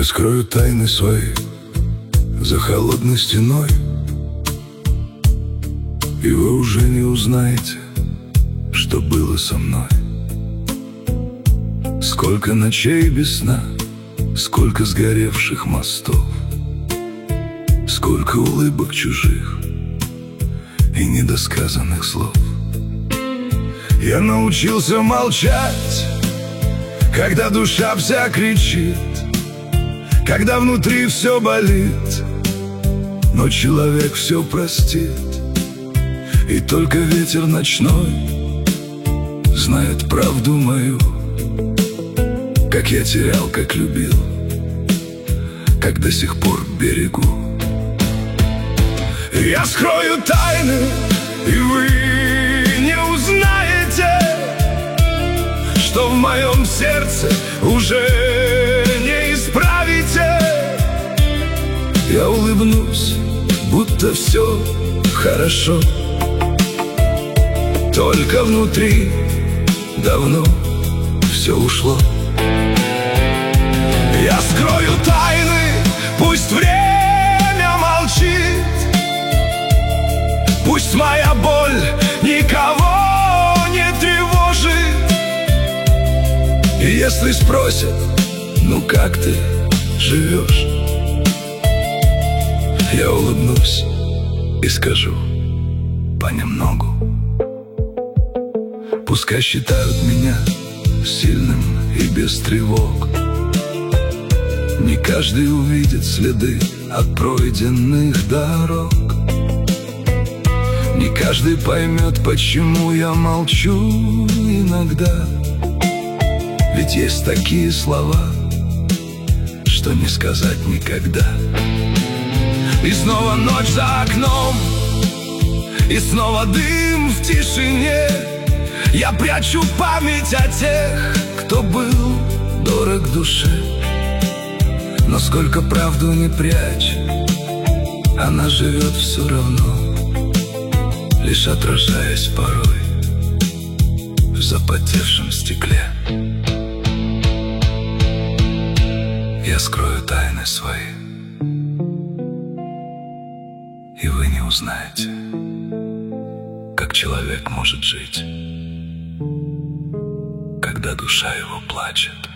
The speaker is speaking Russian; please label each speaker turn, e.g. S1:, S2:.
S1: скрою тайны свои за холодной стеной, и вы уже не узнаете, что было со мной. Сколько ночей без сна, сколько сгоревших мостов, сколько улыбок чужих и недосказанных слов. Я научился молчать, когда душа вся кричит, когда внутри все болит, но человек все простит. И только ветер ночной знает правду мою, как я терял, как любил, как до сих пор берегу. Я скрою тайны, и вы не узнаете, что в моем сердце уже не исправите. Я улыбнусь, будто все хорошо, только внутри давно все ушло. Я скрою тайны, пусть время молчит, пусть моя боль никого не тревожит. И если спросят, ну как ты живешь, я улыбнусь и скажу понемногу. Пускай считают меня сильным и без тревог, не каждый увидит следы от пройденных дорог, не каждый поймет, почему я молчу иногда. Ведь есть такие слова, что не сказать никогда. И снова ночь за окном, и снова дым в тишине. Я прячу память о тех, кто был дорог душе. Но сколько правду не прячь, она живет все равно, лишь отражаясь порой в запотевшем стекле. Я скрою тайны свои, и вы не узнаете, как человек может жить, когда душа его плачет.